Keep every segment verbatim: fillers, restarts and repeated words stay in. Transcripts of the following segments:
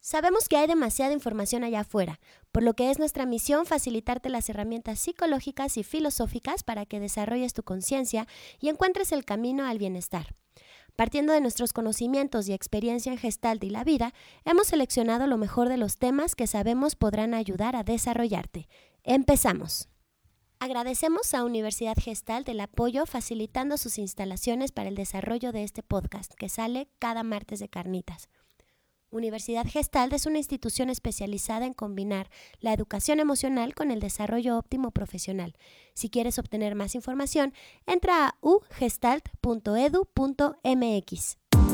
Sabemos que hay demasiada información allá afuera, por lo que es nuestra misión facilitarte las herramientas psicológicas y filosóficas para que desarrolles tu conciencia y encuentres el camino al bienestar. Partiendo de nuestros conocimientos y experiencia en Gestalt y la vida, hemos seleccionado lo mejor de los temas que sabemos podrán ayudar a desarrollarte. ¡Empezamos! Agradecemos a Universidad Gestalt el apoyo facilitando sus instalaciones para el desarrollo de este podcast, que sale cada martes de Carnitas. Universidad Gestalt es una institución especializada en combinar la educación emocional con el desarrollo óptimo profesional. Si quieres obtener más información, entra a u gestalt punto e d u punto m x.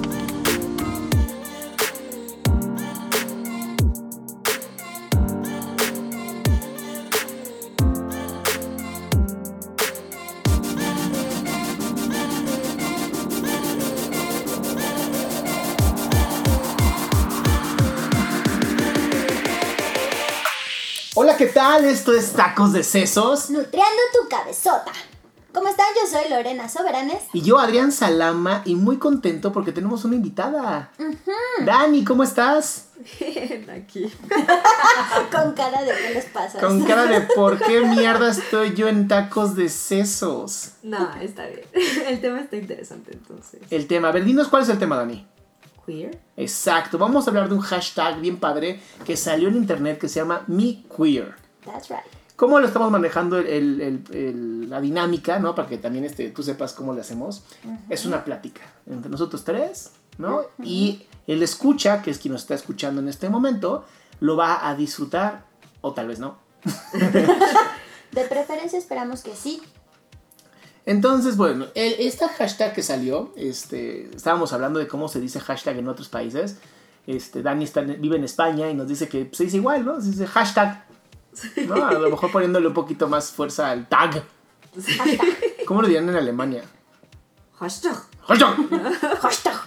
Hola, ¿qué tal? Esto es Tacos de Sesos. Nutriendo tu cabezota. ¿Cómo están? Yo soy Lorena Soberanes. Y yo, Adrián Salama, y muy contento porque tenemos una invitada. Uh-huh. Dani, ¿cómo estás? Bien, aquí. Con cara de ¿qué les pasa? Con cara de ¿por qué mierda estoy yo en Tacos de Sesos? No, está bien. El tema está interesante, entonces. El tema. A ver, dinos cuál es el tema, Dani. Queer. Exacto, vamos a hablar de un hashtag bien padre que salió en internet que se llama MeQueer. That's right. ¿Cómo lo estamos manejando el, el, el, el, la dinámica, ¿no? Para que también este, tú sepas cómo le hacemos. Uh-huh. Es una plática entre nosotros tres, ¿no? Uh-huh. Y el escucha, que es quien nos está escuchando en este momento, lo va a disfrutar o tal vez no. De preferencia esperamos que sí. Entonces, bueno, el, esta hashtag que salió, este, estábamos hablando de cómo se dice hashtag en otros países. Este, Dani está, vive en España y nos dice que se dice igual, ¿no? Se dice hashtag, ¿no? A lo mejor poniéndole un poquito más fuerza al tag. Sí. ¿Cómo lo dirían en Alemania? Hashtag. Hashtag. Hashtag.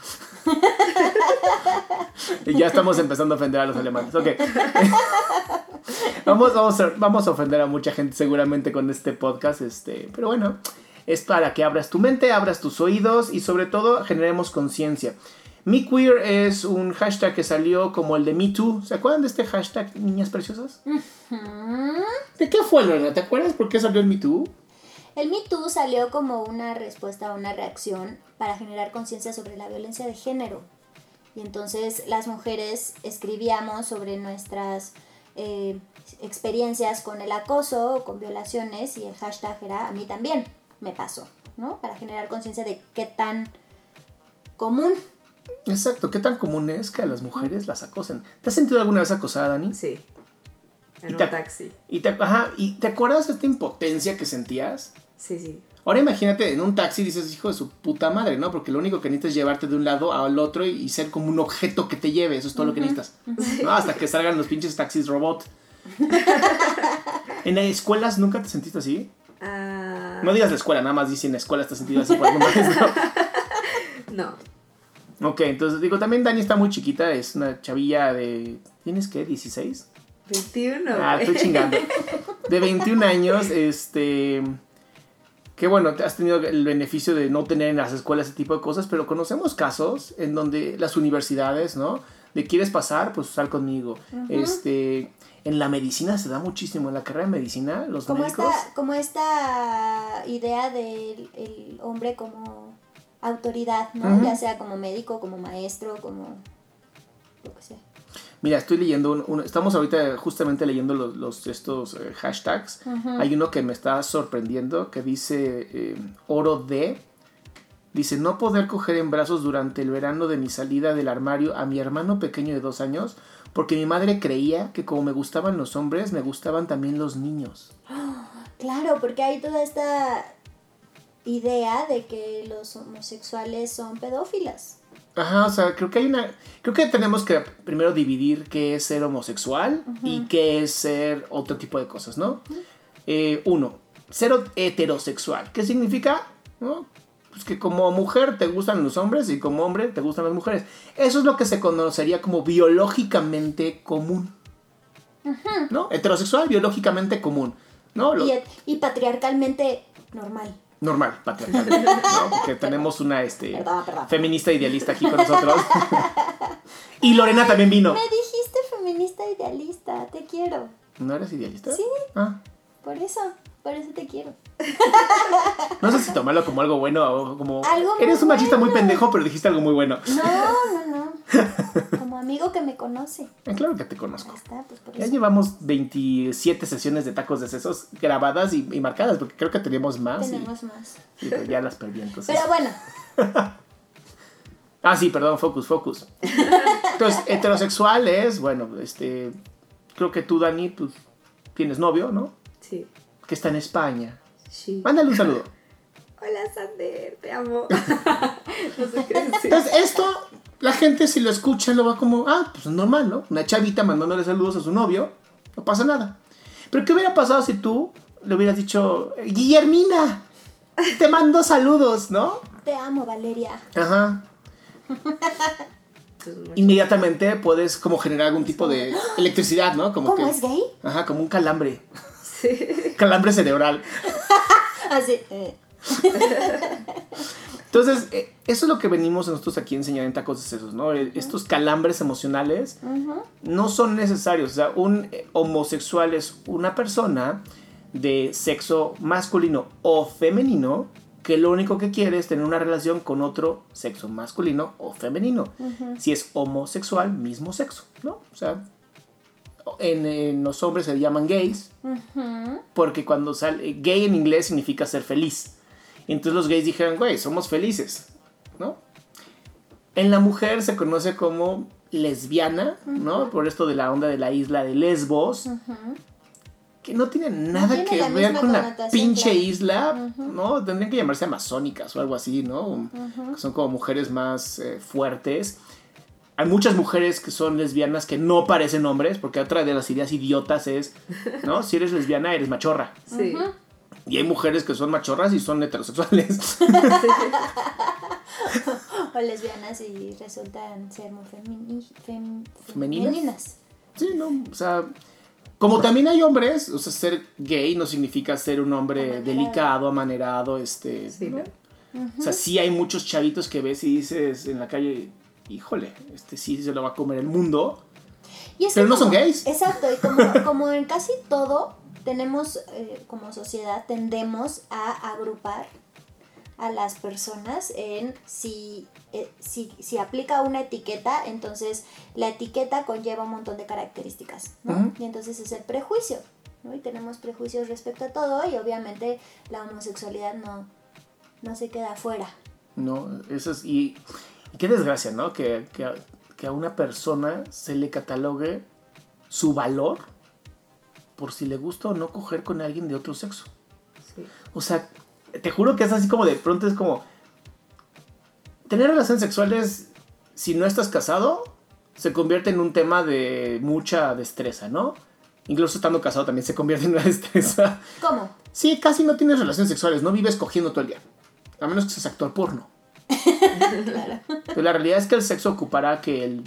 Y ya estamos empezando a ofender a los alemanes. Ok. Vamos, vamos, a, vamos a ofender a mucha gente seguramente con este podcast, este, pero bueno. Es para que abras tu mente, abras tus oídos y sobre todo generemos conciencia. MeQueer es un hashtag que salió como el de MeToo. ¿Se acuerdan de este hashtag, niñas preciosas? Uh-huh. ¿De qué fue, Lorena? ¿Te acuerdas por qué salió el MeToo? El MeToo salió como una respuesta a una reacción para generar conciencia sobre la violencia de género. Y entonces las mujeres escribíamos sobre nuestras eh, experiencias con el acoso o con violaciones y el hashtag era a mí también. Me pasó, ¿no? Para generar conciencia de qué tan común. Exacto, qué tan común es que a las mujeres las acosen. ¿Te has sentido alguna vez acosada, Dani? Sí. En ¿Y un te, taxi. Y te, ajá, ¿y te acuerdas de esta impotencia que sentías? Sí, sí. Ahora imagínate, en un taxi dices, hijo de su puta madre, ¿no? Porque lo único que necesitas es llevarte de un lado al otro y, y ser como un objeto que te lleve. Eso es todo uh-huh. lo que necesitas. Uh-huh. ¿No? Hasta que salgan los pinches taxis robot. ¿En las escuelas nunca te sentiste así? Uh... No digas la escuela, nada más dice en la escuela te has sentido así por algún maestro. No. Ok, entonces digo, también Dani está muy chiquita, es una chavilla de... ¿Tienes qué? ¿dieciséis? veintiuno. Ah, estoy chingando. De veintiún años, este... Que bueno, has tenido el beneficio de no tener en las escuelas ese tipo de cosas, pero conocemos casos en donde las universidades, ¿no? De quieres pasar, pues sal conmigo. Uh-huh. Este... En la medicina se da muchísimo, en la carrera de medicina, los como médicos... Esta, como esta idea del el hombre como autoridad, ¿no? Uh-huh. Ya sea como médico, como maestro, como... lo que sea. Mira, estoy leyendo, un, un, estamos ahorita justamente leyendo los, los estos eh, hashtags. Uh-huh. Hay uno que me está sorprendiendo, que dice eh, oro de... Dice, no poder coger en brazos durante el verano de mi salida del armario a mi hermano pequeño de dos años... Porque mi madre creía que como me gustaban los hombres, me gustaban también los niños. Claro, porque hay toda esta idea de que los homosexuales son pedófilas. Ajá, o sea, creo que hay una... Creo que tenemos que primero dividir qué es ser homosexual uh-huh. y qué es ser otro tipo de cosas, ¿no? Uh-huh. Eh, uno, ser heterosexual. ¿Qué significa? ¿No? Pues que como mujer te gustan los hombres y como hombre te gustan las mujeres. Eso es lo que se conocería como biológicamente común. Uh-huh. ¿No? Heterosexual, biológicamente común. ¿No? Lo... Y, y patriarcalmente normal. Normal, patriarcal. ¿No? Porque tenemos una este, perdón, perdón. feminista idealista aquí con nosotros. Y Lorena también vino. Me dijiste ¿No eres idealista? Sí. Ah. Por eso, por eso te quiero. No sé si tomarlo como algo bueno o como... Algo muy Eres un machista bueno. muy pendejo, pero dijiste algo muy bueno. No, no, no. Como amigo que me conoce. Eh, Claro que te conozco. Ahí está, pues por Ya eso. llevamos veintisiete sesiones de tacos de sesos grabadas y, y marcadas, porque creo que teníamos más. y- Tenemos más. y pues ya las perdí entonces. Pero bueno, Ah, sí, perdón, focus, focus. Entonces, heterosexual es, bueno, este... Creo que tú, Dani, pues tienes novio, ¿no? Sí. Que está en España. Sí. Mándale un saludo. Hola, Sander, te amo. No sé qué decir. Entonces, esto, la gente si lo escucha lo va como, ah, pues es normal, ¿no? Una chavita mandándole saludos a su novio, no pasa nada. Pero ¿qué hubiera pasado si tú le hubieras dicho, Guillermina, te mando saludos, ¿no? te amo, Valeria. Ajá. Entonces, mucho- Inmediatamente puedes como generar algún tipo de electricidad, ¿no? Como ¿Cómo que, es gay? Ajá, como un calambre. Sí. Calambre cerebral. Así. eh. Entonces, eh, eso es lo que venimos nosotros aquí a enseñar en Tacos de Sesos, ¿no? Eh, Estos calambres emocionales Ujú. no son necesarios. O sea, un eh, homosexual es una persona de sexo masculino o femenino que lo único que quiere es tener una relación con otro sexo masculino o femenino. Si es homosexual, mismo sexo, ¿no? O sea, en, en los hombres se llaman gays Ujú. porque cuando sale gay en inglés significa ser feliz. Entonces los gays dijeron, güey, somos felices, ¿no? En la mujer se conoce como lesbiana, ¿no? Por esto de la onda de la isla de Lesbos, que no tiene nada tiene que la ver misma con la connotación, pinche claro. isla, ¿no? Tendrían que llamarse amazónicas o algo así, ¿no? Que son como mujeres más eh, fuertes. Hay muchas mujeres que son lesbianas que no parecen hombres, porque otra de las ideas idiotas es, ¿no? Si eres lesbiana, eres machorra. Sí. Y hay mujeres que son machorras y son heterosexuales. O lesbianas y resultan ser muy femini- fem- ¿Femeninas? femeninas. Sí, ¿no? O sea, como también hay hombres, o sea, ser gay no significa ser un hombre Amanerado. delicado, amanerado, este... Sí, ¿no? ¿no? O sea, sí hay muchos chavitos que ves y dices en la calle, híjole, este sí se lo va a comer el mundo. Y es Pero que no son como- gays. Exacto, y como, como en casi todo, tenemos, eh, como sociedad, tendemos a agrupar a las personas en si, eh, si, si aplica una etiqueta, entonces la etiqueta conlleva un montón de características, ¿no? Ujú. Y entonces es el prejuicio, ¿no? Y tenemos prejuicios respecto a todo y obviamente la homosexualidad no, no se queda afuera. No, eso es... Y, y qué desgracia, ¿no? Que, que, a- que a una persona se le catalogue su valor por si le gusta o no coger con alguien de otro sexo. Sí. O sea, te juro que es así como de pronto es como... Tener relaciones sexuales, si no estás casado, se convierte en un tema de mucha destreza, ¿no? Incluso estando casado también se convierte en una destreza. ¿Cómo? Sí, casi no tienes relaciones sexuales, no vives cogiendo todo el día. A menos que seas actor porno. Pero la realidad es que el sexo ocupará que el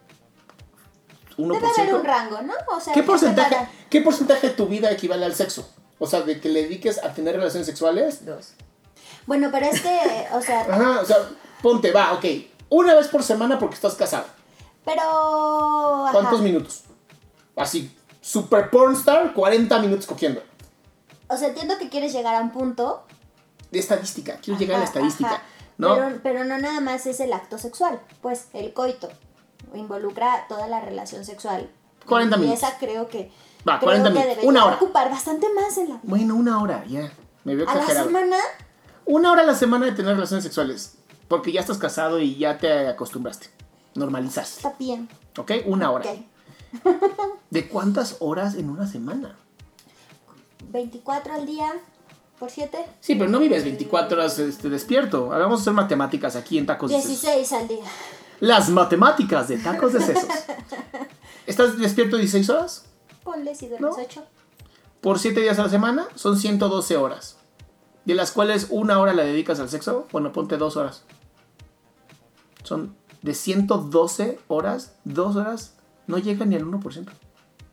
uno por Debe haber ciento. un rango, ¿no? O sea, ¿Qué que porcentaje, separa- ¿Qué porcentaje de tu vida equivale al sexo? O sea, de que le dediques a tener relaciones sexuales. Dos. Bueno, pero es que, o sea, Ajá, o sea, ponte, va, ok. Una vez por semana porque estás casado. pero... ajá. ¿Cuántos minutos? Así, super pornstar, cuarenta minutos cogiendo. O sea, entiendo que quieres llegar a un punto. De estadística, quiero llegar a la Ajá, estadística. ajá. ¿No? Pero, pero no nada más es el acto sexual, pues el coito. Involucra toda la relación sexual. cuarenta y minutos. esa creo que, Va, creo cuarenta que minutos. debería Una hora. ocupar bastante más en la... Bueno, una hora, ya. Me veo A la exagerado. semana, Una hora a la semana de tener relaciones sexuales. Porque ya estás casado y ya te acostumbraste. Normalizaste. está bien. ¿Ok? Una hora. Ok. ¿De cuántas horas en una semana? veinticuatro al día por siete. Sí, pero no vives veinticuatro horas este, despierto. Vamos a hacer matemáticas aquí en Tacos de Sesos. dieciséis al día. Las matemáticas de Tacos de Sesos. ¿Estás despierto dieciséis horas? Ponle si duermes ¿No? ocho. Por siete días a la semana son ciento doce horas. De las cuales una hora la dedicas al sexo. Bueno, ponte dos horas. Son de ciento doce horas, dos horas no llega ni al uno por ciento.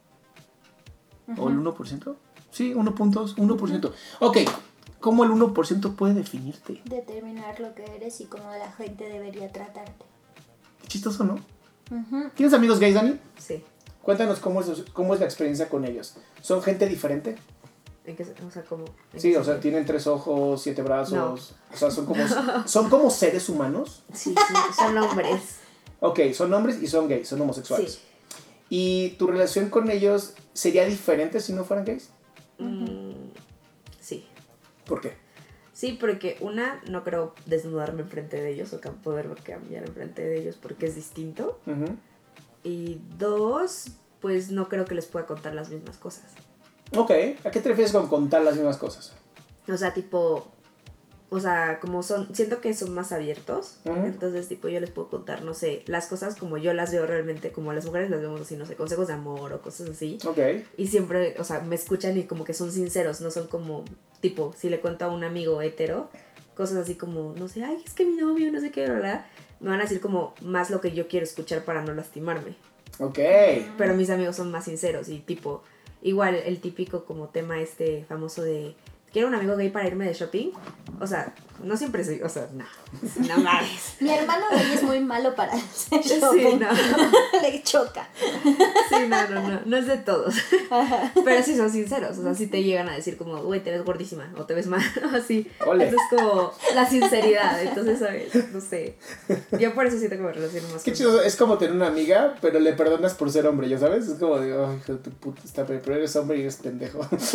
¿O el uno por ciento? Sí, uno punto uno por ciento. Ok, ¿cómo el uno por ciento puede definirte? Determinar lo que eres y cómo la gente debería tratarte. Qué chistoso, ¿no? Ujú. ¿Tienes amigos gays, Dani? Sí. Cuéntanos cómo es, cómo es la experiencia con ellos. ¿Son gente diferente? ¿En qué, o sea, ¿cómo? Sí, o sea, tienen tres ojos, siete brazos. No. O sea, son como, son como seres humanos. Sí, sí, son hombres. Ok, son hombres y son gays, son homosexuales. Sí. ¿Y tu relación con ellos sería diferente si no fueran gays? Mm, sí. ¿Por qué? Sí, porque una, no creo desnudarme enfrente de ellos o poder cambiar enfrente de ellos porque es distinto. Uh-huh. Y dos, pues no creo que les pueda contar las mismas cosas. Ok, ¿a qué te refieres con contar las mismas cosas? O sea, tipo, o sea, como son, siento que son más abiertos, uh-huh. Entonces, tipo, yo les puedo contar, no sé, las cosas como yo las veo realmente, como las mujeres las vemos así, no sé, consejos de amor o cosas así. Ok. Y siempre, o sea, me escuchan y como que son sinceros, no son como, tipo, si le cuento a un amigo hetero, cosas así como, no sé, ay, es que mi novio, no sé qué, ¿verdad? Me van a decir como más lo que yo quiero escuchar para no lastimarme. Ok. Pero mis amigos son más sinceros y tipo, igual el típico como tema este famoso de quiero un amigo gay para irme de shopping. O sea, no siempre soy, o sea, no, no mames. Mi hermano gay es muy malo para hacer shopping. Sí, no. Le choca. Sí, no, no, no, no es de todos. Ajá. Pero sí son sinceros, o sea, sí te llegan a decir como, güey, te ves gordísima o te ves mal, o así. Ole. Eso es como la sinceridad, entonces, ¿sabes? No sé. Yo por eso siento que me relaciono más Qué con chido, es como tener una amiga, pero le perdonas por ser hombre, ¿ya sabes? Es como de, ay, hijo de tu puta, está, pero eres hombre y eres pendejo. Sí.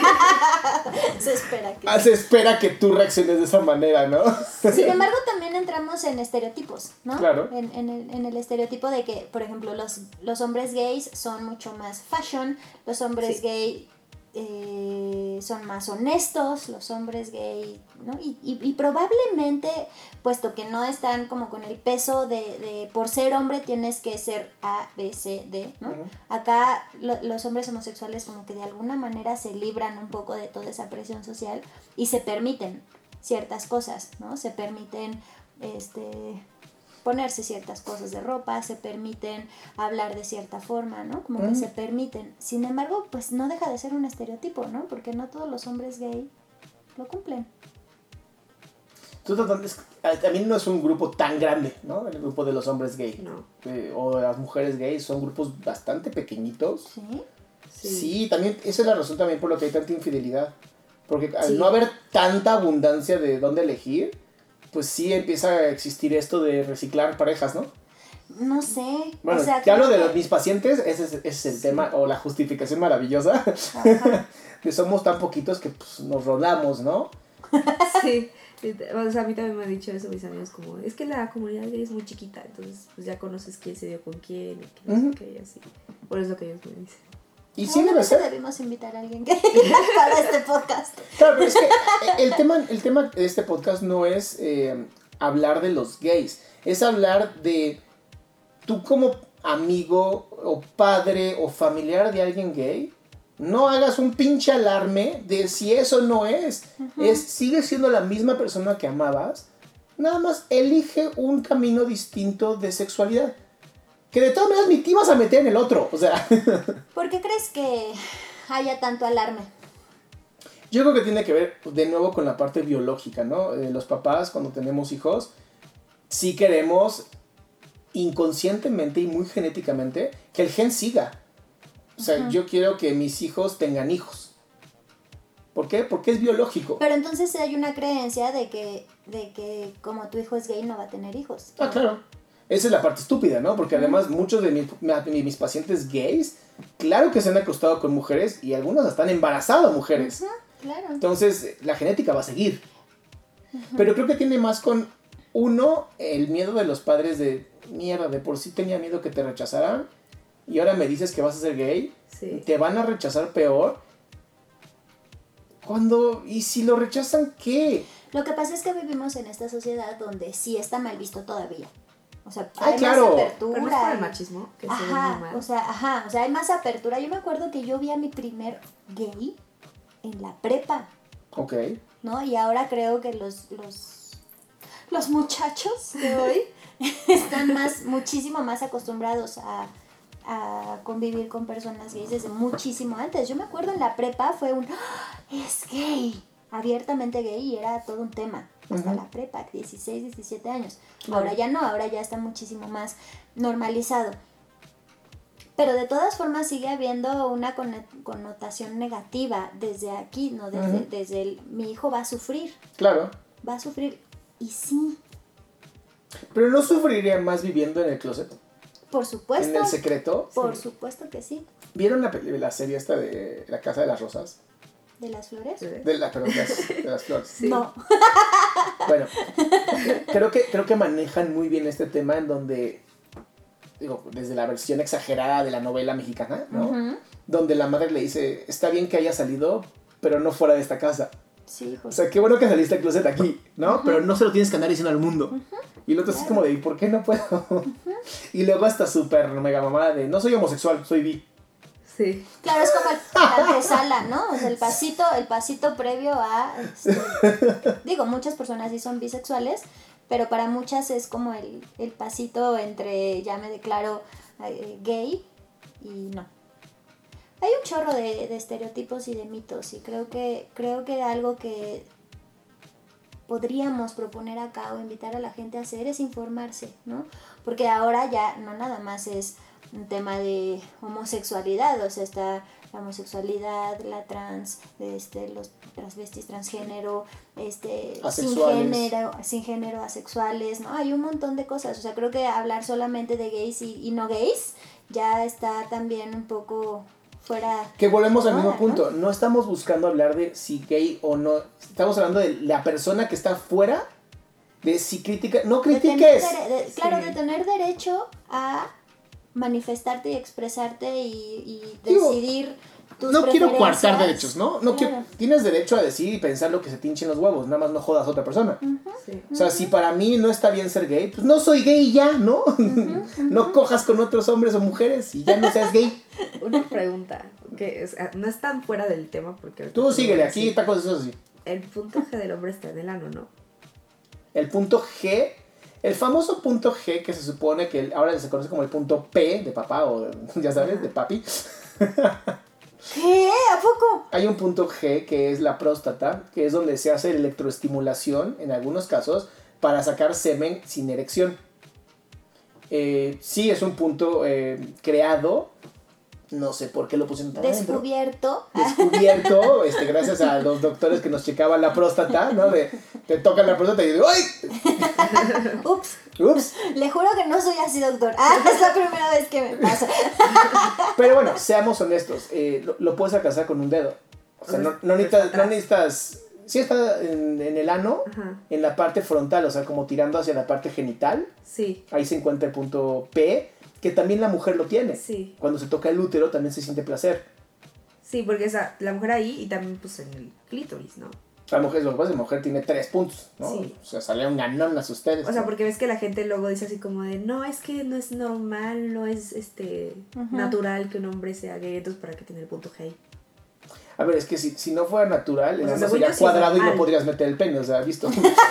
Se espera que... Ah, se espera que tú reacciones de esa manera, ¿no? Sin embargo, también entramos en estereotipos, ¿no? Claro. En, en, el, en el estereotipo de que, por ejemplo, los, los hombres gays son mucho más fashion, los hombres Sí. gay eh, son más honestos, los hombres gay, ¿no? Y, y, y probablemente, puesto que no están como con el peso de, de por ser hombre tienes que ser A, B, C, D, ¿no? Uh-huh. Acá lo, los hombres homosexuales como que de alguna manera se libran un poco de toda esa presión social y se permiten ciertas cosas, ¿no? Se permiten este ponerse ciertas cosas de ropa, se permiten hablar de cierta forma, ¿no? Como que Mm. se permiten. Sin embargo, pues no deja de ser un estereotipo, ¿no? Porque no todos los hombres gay lo cumplen. Tú también no es un grupo tan grande, ¿no? El grupo de los hombres gay. No. Eh, o de las mujeres gays son grupos bastante pequeñitos. ¿Sí? Sí. Sí, también, esa es la razón también por la que hay tanta infidelidad. Porque al Sí. no haber tanta abundancia de dónde elegir, pues sí empieza a existir esto de reciclar parejas, ¿no? No sé. Bueno, o sea, te hablo de creo los, que- mis pacientes, ese es, ese es el Sí. tema, o la justificación maravillosa, Ajá. de somos tan poquitos que pues, nos rolamos, ¿no? Sí, o sea, a mí también me han dicho eso mis amigos, como, es que la comunidad gay es muy chiquita, entonces pues ya conoces quién se dio con quién, y que no Ujú. sé qué, y así. Por eso es lo que ellos me dicen. Y sí debe Probablemente ser. debimos invitar a alguien que para este podcast. Claro, pero es que el tema, el tema de este podcast no es eh, hablar de los gays, es hablar de tú como amigo o padre o familiar de alguien gay, no hagas un pinche alarme de si eso no es. Ujú. Es sigue siendo la misma persona que amabas, nada más elige un camino distinto de sexualidad. Que de todas maneras ni te ibas a meter en el otro, o sea... ¿Por qué crees que haya tanto alarme? Yo creo que tiene que ver de nuevo con la parte biológica, ¿no? Eh, los papás, cuando tenemos hijos, sí queremos inconscientemente y muy genéticamente que el gen siga. O sea, Ujú. yo quiero que mis hijos tengan hijos. ¿Por qué? Porque es biológico. Pero entonces hay una creencia de que, de que como tu hijo es gay no va a tener hijos. Ah, claro. Esa es la parte estúpida, ¿no? Porque además muchos de mis, de mis pacientes gays, claro que se han acostado con mujeres y algunos hasta han embarazado a mujeres. Ujú, claro. Entonces, la genética va a seguir. Pero creo que tiene más con, uno, el miedo de los padres de, mierda, de por sí tenía miedo que te rechazaran y ahora me dices que vas a ser gay, Sí. te van a rechazar peor. Cuando, ¿y si lo rechazan qué? Lo que pasa es que vivimos en esta sociedad donde sí está mal visto todavía. O sea, Ay, hay claro. más apertura. Pero no es por el machismo, que se ve muy Ajá, mal. o sea, ajá, o sea, hay más apertura. Yo me acuerdo que yo vi a mi primer gay en la prepa, Ok. ¿no? Y ahora creo que los, los, los muchachos de hoy están más, muchísimo más acostumbrados a, a convivir con personas gays desde muchísimo antes. Yo me acuerdo en la prepa fue un, ¡ah! Es gay, abiertamente gay y era todo un tema. Hasta Ujú. la prepa, dieciséis, diecisiete años. Claro. Ahora ya no, ahora ya está muchísimo más normalizado. Pero de todas formas sigue habiendo una connotación negativa desde aquí, ¿no? Desde, uh-huh. desde el, mi hijo va a sufrir. Claro. Va a sufrir. Y sí. ¿Pero no sufriría más viviendo en el closet? Por supuesto. ¿En el secreto? Por sí. supuesto que sí. ¿Vieron la, la serie esta de La Casa de las Rosas? ¿De las flores? De, la, perdón, de, las, de las flores. Sí. No. Bueno, creo que, creo que manejan muy bien este tema en donde, digo, desde la versión exagerada de la novela mexicana, ¿no? Uh-huh. Donde la madre le dice, está bien que haya salido, pero no fuera de esta casa. Sí, o sea, qué bueno que saliste del closet aquí, ¿no? Uh-huh. Pero no se lo tienes que andar diciendo al mundo. Uh-huh. Y el otro claro. es como de, ¿y por qué no puedo? Uh-huh. Y luego hasta súper mega mamada de, no soy homosexual, soy bi. Sí. Claro, es como el, la antesala, ¿no? O sea, el pasito, el pasito previo a... Este, digo, muchas personas sí son bisexuales, pero para muchas es como el, el pasito entre ya me declaro eh, gay y no. Hay un chorro de, de estereotipos y de mitos y creo que, creo que algo que podríamos proponer acá o invitar a la gente a hacer es informarse, ¿no? Porque ahora ya no nada más es un tema de homosexualidad, o sea, está la homosexualidad, la trans, este, los transvestis, transgénero, este, sin género, sin género, asexuales, ¿no? Hay un montón de cosas, o sea, creo que hablar solamente de gays y, y no gays ya está también un poco fuera... Que volvemos al mismo ¿no? punto, no estamos buscando hablar de si gay o no, estamos hablando de la persona que está fuera, de si critica, no critiques. De tener, de, claro, sí. de tener derecho a manifestarte y expresarte y, y decidir Digo, tus no quiero coartar preferencias. derechos, ¿no? no Claro. quiero, tienes derecho a decir y pensar lo que se te hinchen los huevos, nada más no jodas a otra persona. Uh-huh. Sí. O sea, uh-huh. si para mí no está bien ser gay, pues no soy gay ya, ¿no? Uh-huh. Uh-huh. No cojas con otros hombres o mujeres y ya no seas gay. Una pregunta, que es, no es tan fuera del tema porque... Tú síguele, aquí tacos de eso así. El punto G del hombre está en el ano, ¿no? El punto G... El famoso punto G, que se supone que ahora se conoce como el punto P de papá, o ya sabes, de papi. ¿Qué? ¿A poco? Hay un punto G que es la próstata, que es donde se hace electroestimulación, en algunos casos, para sacar semen sin erección. Eh, sí, es un punto eh, creado, no sé por qué lo pusieron tan Descubierto. Adentro. Descubierto, este, gracias a los doctores que nos checaban la próstata, ¿no? De, te tocan la próstata y digo, ¡ay! Ups. Ups. Le juro que no soy así, doctor. Ah, es la primera vez que me pasa. Pero bueno, seamos honestos, eh, lo, lo puedes alcanzar con un dedo. O sea, no, no, necesitas, no necesitas... Sí está en, en el ano, ajá. En la parte frontal, o sea, como tirando hacia la parte genital. Sí. Ahí se encuentra el punto P, que también la mujer lo tiene. Sí. Cuando se toca el útero también se siente placer. Sí, porque esa, la mujer ahí y también pues en el clítoris, ¿no? La mujer, lo que pasa es que la mujer tiene tres puntos, ¿no? Sí. O sea, sale un ganón a ustedes. O sea, ¿no? porque ves que la gente luego dice así como de, no, es que no es normal, no es este uh-huh. natural que un hombre sea gay, entonces ¿para qué tiene el punto G ahí? A ver, es que si, si no fuera natural, el o sea, ano sería cuadrado y no podrías meter el pene, o sea, ¿visto?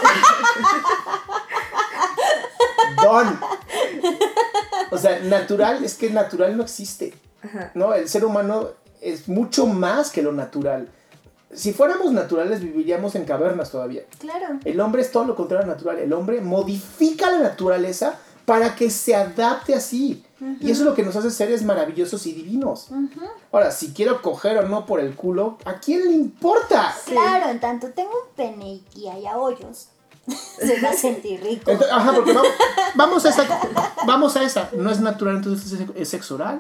Don. O sea, natural, es que natural no existe. Ajá. ¿No? El ser humano es mucho más que lo natural. Si fuéramos naturales, viviríamos en cavernas todavía. Claro. El hombre es todo lo contrario a natural. El hombre modifica la naturaleza para que se adapte así. Uh-huh. Y eso es lo que nos hace seres maravillosos y divinos. Uh-huh. Ahora, si quiero coger o no por el culo, ¿a quién le importa? Claro, en tanto tengo un pene y haya hoyos, se va a sentir rico. Entonces, ajá, porque vamos, vamos a esa. Vamos a esa. ¿No es natural entonces es sexo oral?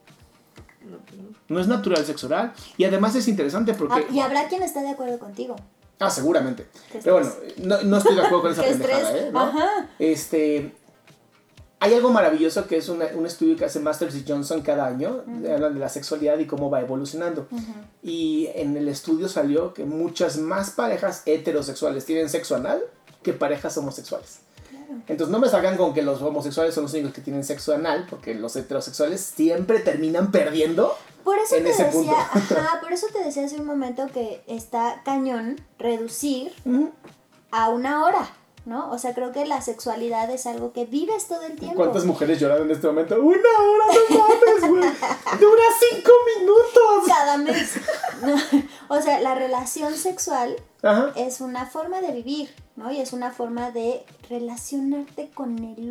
No es natural el sexo oral. Y además es interesante porque... Ah, y habrá quien está de acuerdo contigo. Ah, seguramente. Pero bueno, no, no estoy de acuerdo con esa pendejada, ¿eh? ¿No? Ajá. Este... Hay algo maravilloso que es una, un estudio que hace Masters y Johnson cada año. Uh-huh. Hablan de la sexualidad y cómo va evolucionando. Uh-huh. Y en el estudio salió que muchas más parejas heterosexuales tienen sexo anal que parejas homosexuales. Claro. Entonces no me salgan con que los homosexuales son los únicos que tienen sexo anal, porque los heterosexuales siempre terminan perdiendo. Por eso en te ese decía, punto. ajá, por eso te decía hace un momento que está cañón reducir uh-huh. a una hora, ¿no? O sea, creo que la sexualidad es algo que vives todo el tiempo. ¿Cuántas mujeres lloran en este momento? ¡Una hora, no mames, güey! ¡Dura cinco minutos! Cada mes. No, o sea, la relación sexual ajá. es una forma de vivir, ¿no? Y es una forma de relacionarte con el otro.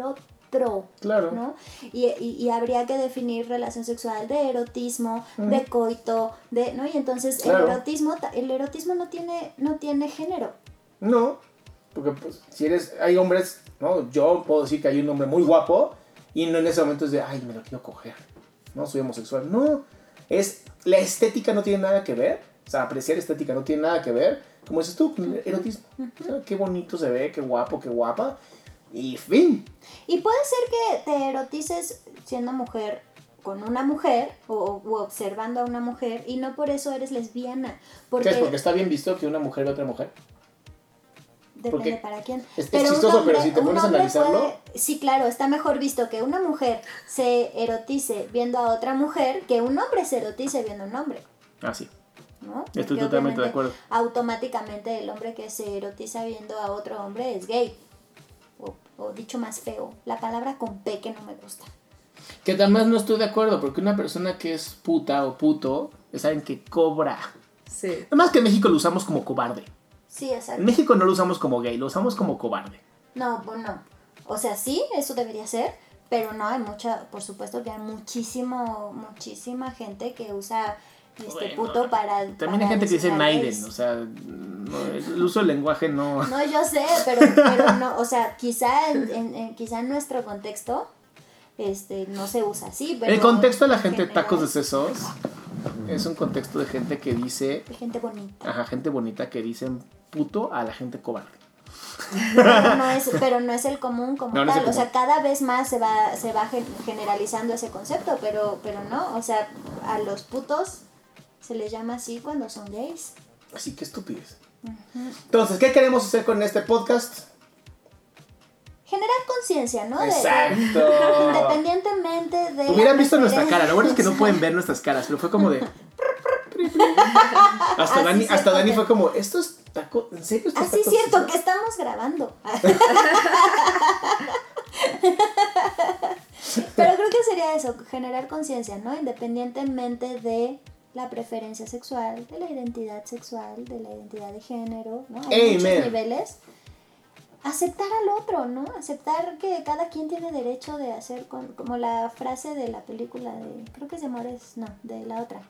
otro, Claro. ¿no? Y, y, y habría que definir relación sexual de erotismo, uh-huh. de coito, de, ¿no? Y entonces claro. el erotismo, el erotismo no tiene, no tiene género. No, porque pues, si eres, hay hombres, ¿no? Yo puedo decir que hay un hombre muy guapo y no en ese momento es de, ay, me lo quiero coger, ¿no? Soy homosexual. No, es, la estética no tiene nada que ver, o sea, apreciar estética no tiene nada que ver, como dices tú, el erotismo. Uh-huh. O sea, qué bonito se ve, qué guapo, qué guapa, y fin. Y puede ser que te erotices siendo mujer con una mujer o, o observando a una mujer y no por eso eres lesbiana. Porque... ¿Qué es? ¿Porque está bien visto que una mujer o otra mujer? Depende Porque para quién. Es, pero es chistoso, hombre, pero si te pones a analizarlo... Puede, sí, claro, está mejor visto que una mujer se erotice viendo a otra mujer que un hombre se erotice viendo a un hombre. Ah, sí. ¿No? Estoy Porque totalmente de acuerdo. Automáticamente el hombre que se erotiza viendo a otro hombre es gay. O, o dicho más feo, la palabra con P que no me gusta. Que además no estoy de acuerdo, porque una persona que es puta o puto es alguien que cobra. Sí. Además que en México lo usamos como cobarde. Sí, exacto. En México no lo usamos como gay, lo usamos como cobarde. No, pues no. O sea, sí, eso debería ser, pero no, hay mucha, por supuesto que hay muchísimo, muchísima gente que usa este bueno, puto para... También para hay gente que dice Naiden, gays. O sea, no, el uso del lenguaje no... No, yo sé, pero, pero no, o sea, quizá en, en, en, quizá en nuestro contexto este, no se usa así, pero... El contexto de la gente general, tacos de sesos es un contexto de gente que dice... De gente bonita. Ajá, gente bonita que dicen puto a la gente cobarde. Pero no es, pero no es el común como no, no tal, común. O sea, cada vez más se va, se va generalizando ese concepto, pero, pero no, o sea, a los putos se les llama así cuando son gays. Así que estupidez. Uh-huh. Entonces, ¿qué queremos hacer con este podcast? Generar conciencia, ¿no? Exacto. De, de, independientemente de... Hubieran visto nuestra cara, lo bueno es que no pueden ver nuestras caras, pero fue como de... Hasta, Dani, hasta Dani fue como, ¿esto es taco? ¿En serio? Ah, sí, es cierto, que estamos grabando. Pero creo que sería eso, generar conciencia, ¿no? Independientemente de la preferencia sexual, de la identidad sexual, de la identidad de género, ¿no? Hay Amen. muchos niveles. Aceptar al otro, ¿no? Aceptar que cada quien tiene derecho de hacer, con, como la frase de la película de, creo que es de Amores, no, de la otra.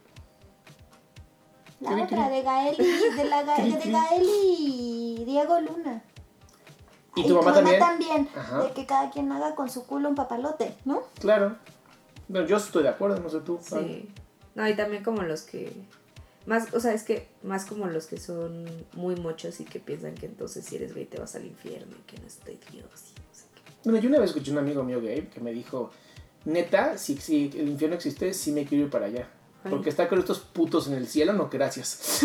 La ¿Qué, otra, qué? de Gael y, de, la, de, de Gael y Diego Luna. ¿Y tu, y mamá, tu mamá también? también de que cada quien haga con su culo un papalote, ¿no? Claro. Bueno, yo estoy de acuerdo, no sé tú. Sí. ¿Vale? No, y también como los que... Más, o sea, es que más como los que son muy mochos y que piensan que entonces si eres gay te vas al infierno y que no es de Dios y no sé qué. Bueno, yo una vez escuché a un amigo mío gay que me dijo, neta, si, si el infierno existe, sí me quiero ir para allá. Ay. Porque estar con estos putos en el cielo, no, gracias.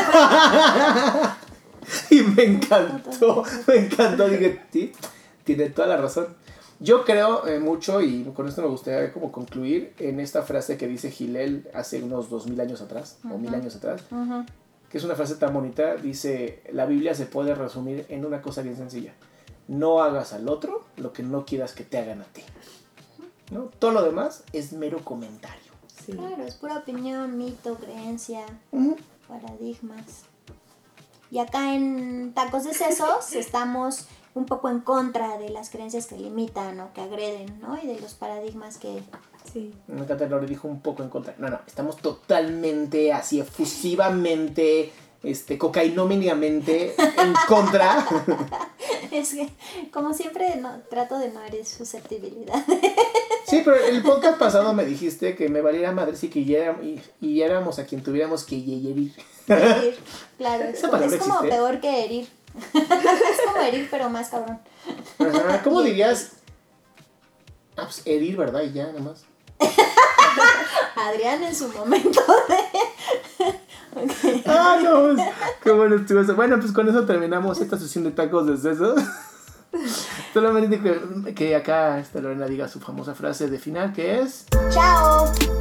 Y me encantó, me encantó, dije, sí, tiene toda la razón. Yo creo eh, mucho, y con esto me gustaría como concluir, en esta frase que dice Hillel hace unos dos mil años atrás, uh-huh. o mil años atrás, uh-huh. que es una frase tan bonita, dice, la Biblia se puede resumir en una cosa bien sencilla. No hagas al otro lo que no quieras que te hagan a ti. ¿No? Todo lo demás es mero comentario. Sí. Claro, es pura opinión, mito, creencia, uh-huh. paradigmas. Y acá en Tacos de Sesos estamos un poco en contra de las creencias que limitan o que agreden, ¿no? Y de los paradigmas que... Sí. Me encanta, Lore dijo un poco en contra. No, no, estamos totalmente, así, efusivamente, este, cocainómicamente en contra. Es que, como siempre, no, trato de no herir susceptibilidad. Sí, pero el podcast pasado me dijiste que me valiera madre si que yéramos, y, y éramos a quien tuviéramos que herir. Herir, claro. Es, como, es como existe. peor que herir. Es como herir, pero más cabrón. Ajá, ¿cómo dirías? Ah, pues herir, ¿verdad? Y ya, nada más. Adrián en su momento de... Okay. Ah, no, pues, qué bueno estuvo eso. Bueno, pues con eso terminamos esta sesión de tacos de sesos. Solamente que, que acá esta Lorena diga su famosa frase de final, que es... ¡Chao!